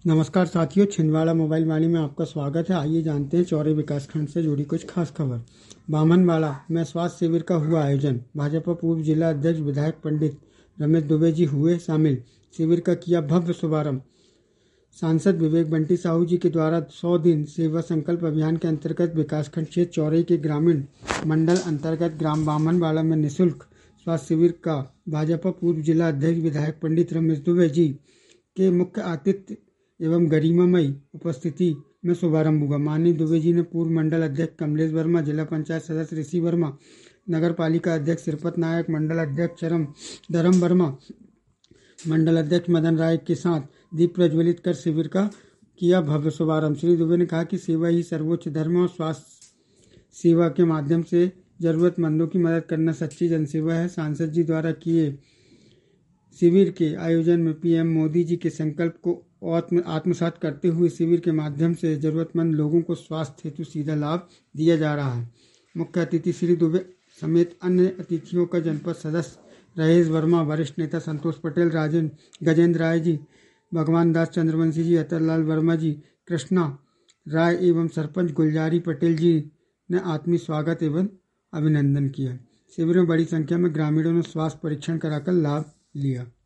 नमस्कार साथियों, छिंदवाड़ा मोबाइल वाणी में आपका स्वागत है। आइए जानते हैं चौरे विकासखंड से जुड़ी कुछ खास खबर। बामनवाड़ा में स्वास्थ्य शिविर का हुआ आयोजन। भाजपा पूर्व जिला अध्यक्ष विधायक पंडित रमेश दुबे जी हुए शामिल। शिविर का किया भव्य शुभारंभ। सांसद विवेक बंटी साहू जी के द्वारा 100 दिन सेवा संकल्प अभियान के अंतर्गत विकासखंड क्षेत्र चौरे के ग्रामीण मंडल अंतर्गत ग्राम बामनवाड़ा में निःशुल्क स्वास्थ्य शिविर का भाजपा पूर्व जिला अध्यक्ष विधायक पंडित रमेश दुबे जी के मुख्य आतिथ्य एवं गरिमामयी उपस्थिति में शुभारंभ हुआ। माननीय दुबे जी ने पूर्व मंडल अध्यक्ष कमलेश वर्मा, जिला पंचायत सदस्य ऋषि वर्मा, नगर पालिका अध्यक्ष श्रीपत नायक, मंडल अध्यक्ष धर्म वर्मा, मंडल अध्यक्ष मदन राय के साथ दीप प्रज्वलित कर शिविर का किया भव्य शुभारंभ। श्री दुबे ने कहा कि सेवा ही सर्वोच्च धर्म और स्वास्थ्य सेवा के माध्यम से जरूरतमंदों की मदद करना सच्ची जनसेवा है। सांसद जी द्वारा किए शिविर के आयोजन में पीएम मोदी जी के संकल्प को आत्मसात करते हुए शिविर के माध्यम से जरूरतमंद लोगों को स्वास्थ्य हेतु सीधा लाभ दिया जा रहा है। मुख्य अतिथि श्री दुबे समेत अन्य अतिथियों का जनपद सदस्य रमेश वर्मा, वरिष्ठ नेता संतोष पटेल, गजेंद्र राय जी, भगवान दास चंद्रवंशी जी, अतरलाल वर्मा जी, कृष्णा राय एवं सरपंच गुलजारी पटेल जी ने आत्मीय स्वागत एवं अभिनंदन किया। शिविर में बड़ी संख्या में ग्रामीणों ने स्वास्थ्य परीक्षण कराकर लाभ लिया।